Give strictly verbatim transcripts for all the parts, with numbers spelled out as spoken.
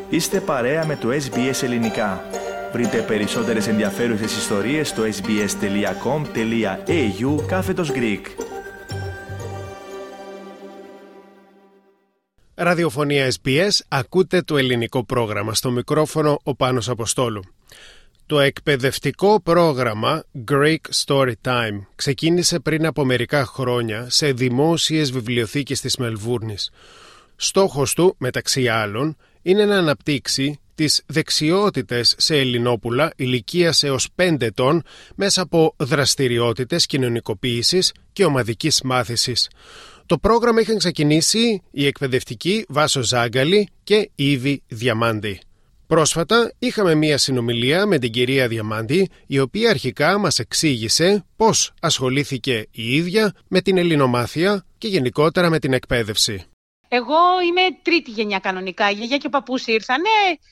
Είστε παρέα με το ες μπι ες Ελληνικά. Βρείτε περισσότερες ενδιαφέρουσες ιστορίες στο sbs.com.au κάθετος Greek. Ραδιοφωνία ες μπι ες, ακούτε το ελληνικό πρόγραμμα. Στο μικρόφωνο ο Πάνος Αποστόλου. Το εκπαιδευτικό πρόγραμμα Greek Storytime ξεκίνησε πριν από μερικά χρόνια σε δημόσιες βιβλιοθήκες της Μελβούρνης. Στόχος του, μεταξύ άλλων, είναι να αναπτύξει τις δεξιότητες σε Ελληνόπουλα ηλικίας έως πέντε ετών μέσα από δραστηριότητες κοινωνικοποίησης και ομαδικής μάθησης. Το πρόγραμμα είχαν ξεκινήσει οι εκπαιδευτικοί Βάσο Ζάγκαλη και Ήβη Διαμάντη. Πρόσφατα είχαμε μία συνομιλία με την κυρία Διαμάντη, η οποία αρχικά μας εξήγησε πώς ασχολήθηκε η ίδια με την ελληνομάθεια και γενικότερα με την εκπαίδευση. Εγώ είμαι τρίτη γενιά κανονικά. Η γιαγιά και ο παππούς ήρθανε,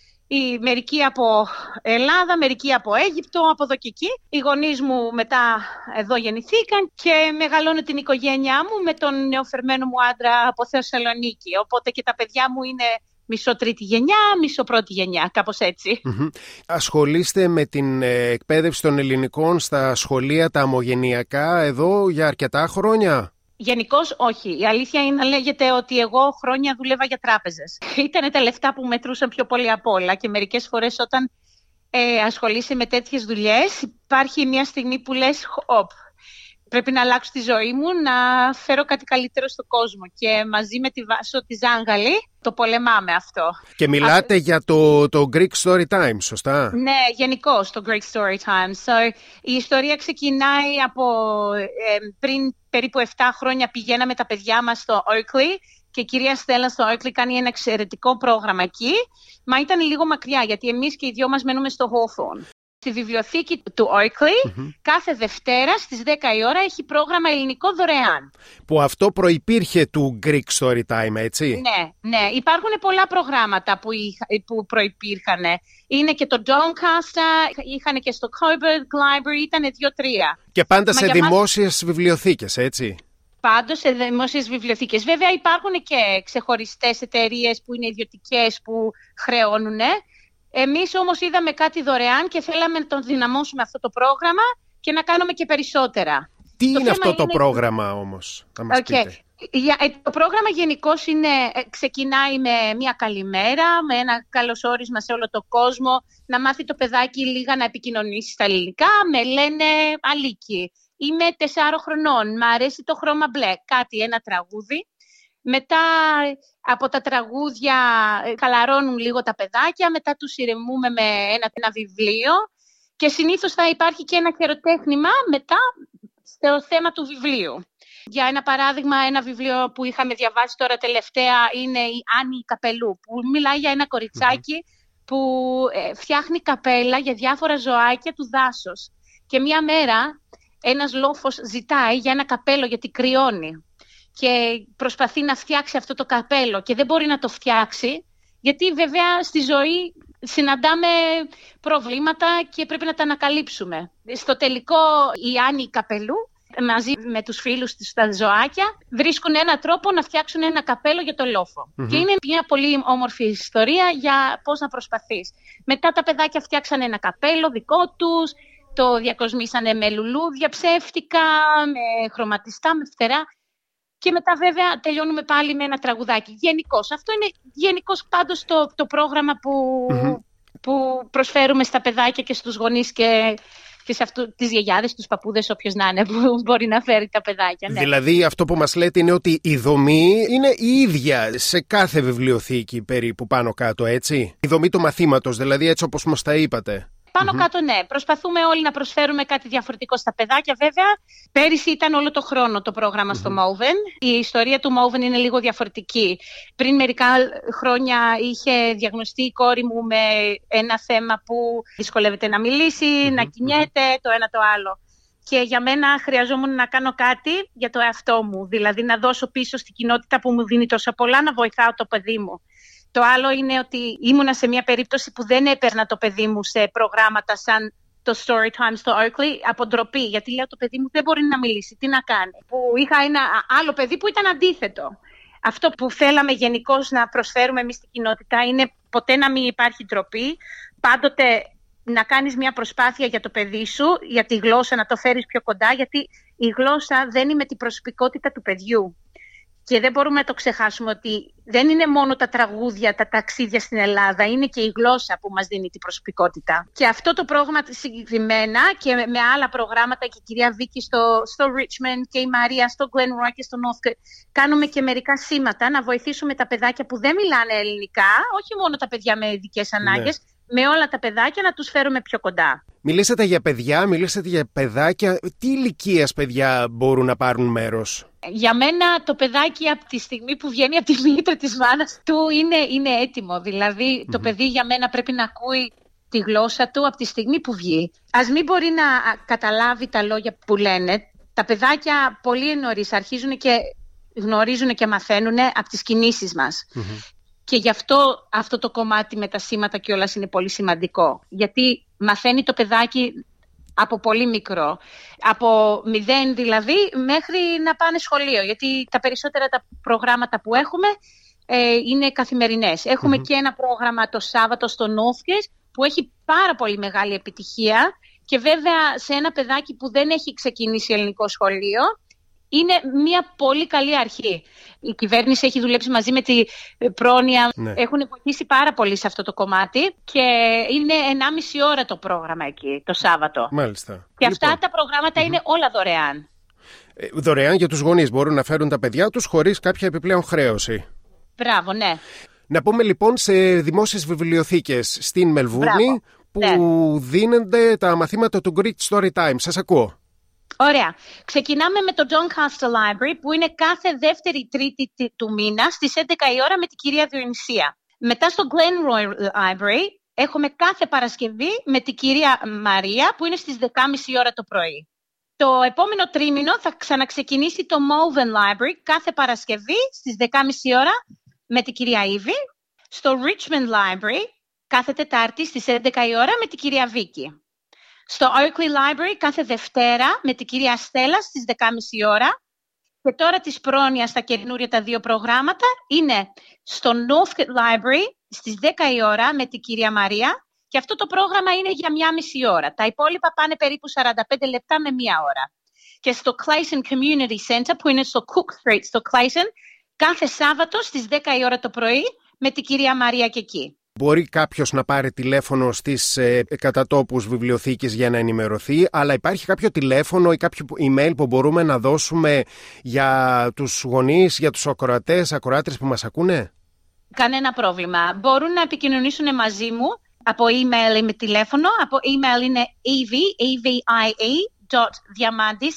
οι μερικοί από Ελλάδα, μερικοί από Αίγυπτο, από εδώ και εκεί. Οι γονείς μου μετά εδώ γεννηθήκαν και μεγαλώνω την οικογένειά μου με τον νεοφερμένο μου άντρα από Θεσσαλονίκη. Οπότε και τα παιδιά μου είναι μισό τρίτη γενιά, μισό πρώτη γενιά, κάπως έτσι. Mm-hmm. Ασχολείστε με την ε, εκπαίδευση των ελληνικών στα σχολεία τα ομογενειακά εδώ για αρκετά χρόνια? Γενικώς όχι. Η αλήθεια είναι να λέγεται ότι εγώ χρόνια δούλευα για τράπεζες. Ήτανε τα λεφτά που μετρούσαν πιο πολύ απ' όλα και μερικές φορές όταν ε, ασχολείσαι με τέτοιες δουλειές υπάρχει μια στιγμή που λες «Οπ, πρέπει να αλλάξω τη ζωή μου, να φέρω κάτι καλύτερο στον κόσμο». Και μαζί με τη Βάσο τη Ζάγκαλη το πολεμάμε αυτό. Και μιλάτε Α... για το, το Greek Storytime, σωστά? Ναι, γενικώς το Greek Storytime. So, η ιστορία ξεκινάει από ε, πριν περίπου επτά χρόνια πηγαίναμε τα παιδιά μας στο Oakley και η κυρία Στέλλα στο Oakley κάνει ένα εξαιρετικό πρόγραμμα εκεί. Μα ήταν λίγο μακριά γιατί εμείς και οι δυο μας μένουμε στο Hawthorne. Στη βιβλιοθήκη του Oakley, mm-hmm. κάθε Δευτέρα στις δέκα η ώρα έχει πρόγραμμα ελληνικό δωρεάν. Που αυτό προϋπήρχε του Greek Storytime, έτσι? Ναι, ναι. Υπάρχουν πολλά προγράμματα που, είχα, που προϋπήρχαν. Είναι και το Doncaster, είχαν και στο Coburg Library, ήταν δύο-τρία. Και πάντα Μα σε δημόσιες μας... βιβλιοθήκες, έτσι? Πάντως σε δημόσιες βιβλιοθήκες. Βέβαια υπάρχουν και ξεχωριστές εταιρείες που είναι ιδιωτικές που χρεώνουν. Εμείς όμως είδαμε κάτι δωρεάν και θέλαμε να τον δυναμώσουμε αυτό το πρόγραμμα και να κάνουμε και περισσότερα. Τι το είναι αυτό το είναι... πρόγραμμα όμως, θα μας okay. πείτε? Το πρόγραμμα γενικώς είναι, ξεκινάει με μια καλημέρα, με ένα καλωσόρισμα σε όλο το κόσμο, να μάθει το παιδάκι λίγα να επικοινωνήσει στα ελληνικά. Με λένε Αλίκη, είμαι τεσσάρων χρονών, μ' αρέσει το χρώμα μπλε, κάτι, ένα τραγούδι. Μετά από τα τραγούδια χαλαρώνουν λίγο τα παιδάκια, μετά τους ηρεμούμε με ένα, ένα βιβλίο και συνήθως θα υπάρχει και ένα χειροτέχνημα μετά στο θέμα του βιβλίου. Για ένα παράδειγμα, ένα βιβλίο που είχαμε διαβάσει τώρα τελευταία είναι η Άννη Καπελού, που μιλάει για ένα κοριτσάκι mm-hmm. που ε, φτιάχνει καπέλα για διάφορα ζωάκια του δάσος. Και μια μέρα ένας λόφος ζητάει για ένα καπέλο γιατί κρυώνει. Και προσπαθεί να φτιάξει αυτό το καπέλο και δεν μπορεί να το φτιάξει, γιατί βέβαια στη ζωή συναντάμε προβλήματα και πρέπει να τα ανακαλύψουμε. Στο τελικό η Άννη Καπελού μαζί με τους φίλους της τα ζωάκια βρίσκουν έναν τρόπο να φτιάξουν ένα καπέλο για το λόφο. Mm-hmm. Και είναι μια πολύ όμορφη ιστορία για πώς να προσπαθείς. Μετά τα παιδάκια φτιάξαν ένα καπέλο δικό τους, το διακοσμήσανε με λουλούδια ψεύτικα, με χρωματιστά, με φτερά. Και μετά βέβαια τελειώνουμε πάλι με ένα τραγουδάκι. Γενικώς. Αυτό είναι γενικώς πάντως το, το πρόγραμμα που, mm-hmm. που προσφέρουμε στα παιδάκια και στους γονείς και, και σε αυτού, τις γιαγιάδες, τους παππούδες, όποιος να είναι που μπορεί να φέρει τα παιδάκια. Ναι. Δηλαδή αυτό που μας λέτε είναι ότι η δομή είναι η ίδια σε κάθε βιβλιοθήκη περίπου πάνω κάτω, έτσι? Η δομή του μαθήματος, δηλαδή έτσι όπως μας τα είπατε. Πάνω mm-hmm. κάτω ναι. Προσπαθούμε όλοι να προσφέρουμε κάτι διαφορετικό στα παιδάκια. Βέβαια, πέρυσι ήταν όλο το χρόνο το πρόγραμμα mm-hmm. στο Malvern. Η ιστορία του Malvern είναι λίγο διαφορετική. Πριν μερικά χρόνια είχε διαγνωστεί η κόρη μου με ένα θέμα που δυσκολεύεται να μιλήσει, mm-hmm. να κινιέται, το ένα το άλλο. Και για μένα χρειαζόμουν να κάνω κάτι για το εαυτό μου. Δηλαδή να δώσω πίσω στην κοινότητα που μου δίνει τόσα πολλά, να βοηθάω το παιδί μου. Το άλλο είναι ότι ήμουνα σε μια περίπτωση που δεν έπαιρνα το παιδί μου σε προγράμματα σαν το Storytime στο Oakley από ντροπή. Γιατί λέω το παιδί μου δεν μπορεί να μιλήσει, τι να κάνει. Που είχα ένα άλλο παιδί που ήταν αντίθετο. Αυτό που θέλαμε γενικώς να προσφέρουμε εμείς στην κοινότητα είναι ποτέ να μην υπάρχει ντροπή, πάντοτε να κάνεις μια προσπάθεια για το παιδί σου, για τη γλώσσα να το φέρεις πιο κοντά, γιατί η γλώσσα δένει με την προσωπικότητα του παιδιού. Και δεν μπορούμε να το ξεχάσουμε ότι δεν είναι μόνο τα τραγούδια, τα ταξίδια στην Ελλάδα, είναι και η γλώσσα που μας δίνει την προσωπικότητα. Και αυτό το πρόγραμμα συγκεκριμένα και με άλλα προγράμματα, και η κυρία Βίκη στο, στο Richmond και η Μαρία στο Glenroy και στο Northcote, κάνουμε και μερικά σήματα να βοηθήσουμε τα παιδάκια που δεν μιλάνε ελληνικά, όχι μόνο τα παιδιά με ειδικές ανάγκες, ναι. με όλα τα παιδάκια να τους φέρουμε πιο κοντά. Μιλήσατε για παιδιά, μιλήσατε για παιδάκια. Τι ηλικίας παιδιά μπορούν να πάρουν μέρος? Για μένα το παιδάκι από τη στιγμή που βγαίνει από τη μήτρα της μάνας του είναι, είναι έτοιμο. Δηλαδή mm-hmm. το παιδί για μένα πρέπει να ακούει τη γλώσσα του από τη στιγμή που βγει. Ας μην μπορεί να καταλάβει τα λόγια που λένε. Τα παιδάκια πολύ νωρίς αρχίζουν και γνωρίζουν και μαθαίνουν από τις κινήσεις μας. Mm-hmm. Και γι' αυτό αυτό το κομμάτι με τα σήματα κιόλας είναι πολύ σημαντικό. Γιατί μαθαίνει το παιδάκι από πολύ μικρό. Από μηδέν δηλαδή μέχρι να πάνε σχολείο. Γιατί τα περισσότερα τα προγράμματα που έχουμε ε, είναι καθημερινές. Έχουμε mm-hmm. και ένα πρόγραμμα το Σάββατο στο Northgate που έχει πάρα πολύ μεγάλη επιτυχία. Και βέβαια σε ένα παιδάκι που δεν έχει ξεκινήσει ελληνικό σχολείο, είναι μια πολύ καλή αρχή. Η κυβέρνηση έχει δουλέψει μαζί με τη πρόνοια, ναι. έχουν βοηθήσει πάρα πολύ σε αυτό το κομμάτι και είναι ενάμιση ώρα το πρόγραμμα εκεί, το Σάββατο. Μάλιστα. Και αυτά λοιπόν. τα προγράμματα mm-hmm. είναι όλα δωρεάν. Ε, δωρεάν για τους γονείς, μπορούν να φέρουν τα παιδιά τους χωρίς κάποια επιπλέον χρέωση. Μπράβο, ναι. Να πούμε λοιπόν σε δημόσιες βιβλιοθήκες στην Μελβούρνη που ναι. δίνονται τα μαθήματα του Greek Story Time. Σας ακούω. Ωραία. Ξεκινάμε με το Doncaster Library που είναι κάθε δεύτερη τρίτη του μήνα στις έντεκα η ώρα με την κυρία Διονυσία. Μετά στο Glenroy Library έχουμε κάθε Παρασκευή με την κυρία Μαρία που είναι στις δέκα και μισή ώρα το πρωί. Το επόμενο τρίμηνο θα ξαναξεκινήσει το Malvern Library κάθε Παρασκευή στις δέκα και μισή ώρα με την κυρία Ήβη. Στο Richmond Library κάθε Τετάρτη στις έντεκα η ώρα με την κυρία Βίκη. Στο Oakley Library κάθε Δευτέρα με την κυρία Στέλλα στις δέκα και μισή ώρα. Και τώρα της πρόνοιας στα καινούρια τα δύο προγράμματα είναι στο Northcote Library στις δέκα η ώρα με την κυρία Μαρία. Και αυτό το πρόγραμμα είναι για μία μισή ώρα. Τα υπόλοιπα πάνε περίπου σαράντα πέντε λεπτά με μία ώρα. Και στο Clayton Community Center που είναι στο Cook Street στο Clayton κάθε Σάββατο στις δέκα η ώρα το πρωί με την κυρία Μαρία και εκεί. Μπορεί κάποιος να πάρει τηλέφωνο στις ε, κατατόπους βιβλιοθήκες για να ενημερωθεί, αλλά υπάρχει κάποιο τηλέφωνο ή κάποιο email που μπορούμε να δώσουμε για τους γονείς, για τους ακροατές, ακροάτρες που μας ακούνε? Κανένα πρόβλημα. Μπορούν να επικοινωνήσουν μαζί μου από email ή με τηλέφωνο. Από email είναι evie, E-V-I-E, dot diamandis,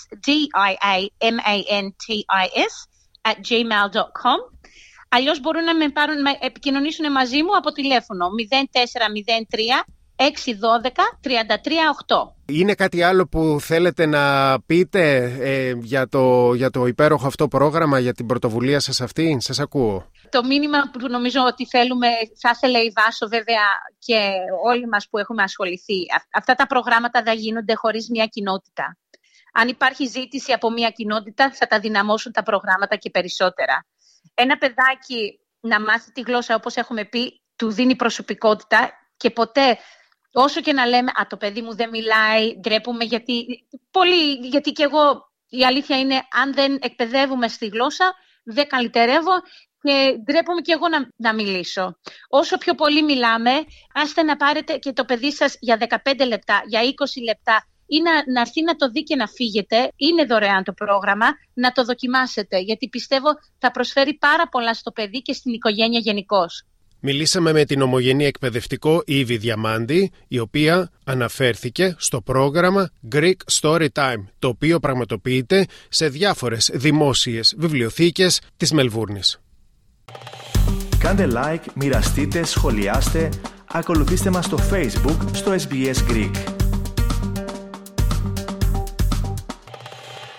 D-I-A-M-A-N-T-I-S, at gmail dot com. Αλλιώς μπορούν να με πάρουν, να επικοινωνήσουν μαζί μου από τηλέφωνο μηδέν τέσσερα μηδέν τρία έξι ένα δύο τρία τρία οκτώ. Είναι κάτι άλλο που θέλετε να πείτε ε, για, το, για το υπέροχο αυτό πρόγραμμα, για την πρωτοβουλία σας αυτή? Σας ακούω. Το μήνυμα που νομίζω ότι θέλουμε, θα ήθελε η Βάσο βέβαια και όλοι μας που έχουμε ασχοληθεί, αυτά τα προγράμματα δεν γίνονται χωρίς μια κοινότητα. Αν υπάρχει ζήτηση από μια κοινότητα θα τα δυναμώσουν τα προγράμματα και περισσότερα. Ένα παιδάκι να μάθει τη γλώσσα, όπως έχουμε πει, του δίνει προσωπικότητα και ποτέ, όσο και να λέμε «Α, το παιδί μου δεν μιλάει, ντρέπουμε», γιατί, πολύ, γιατί και εγώ η αλήθεια είναι αν δεν εκπαιδεύουμε στη γλώσσα δεν καλυτερεύω και ντρέπομαι και εγώ να, να μιλήσω. Όσο πιο πολύ μιλάμε, άστε να πάρετε και το παιδί σας για δεκαπέντε λεπτά, για είκοσι λεπτά, ή να, να έρθει να το δει και να φύγετε. Είναι δωρεάν το πρόγραμμα, να το δοκιμάσετε, γιατί πιστεύω θα προσφέρει πάρα πολλά στο παιδί και στην οικογένεια γενικώς. Μιλήσαμε με την ομογενή εκπαιδευτικό Ήβη Διαμάντη, η οποία αναφέρθηκε στο πρόγραμμα Greek Story Time, το οποίο πραγματοποιείται σε διάφορες δημόσιες βιβλιοθήκες της Μελβούρνης. Κάντε like, μοιραστείτε, σχολιάστε, ακολουθήστε μας στο Facebook, στο ες μπι ες Greek.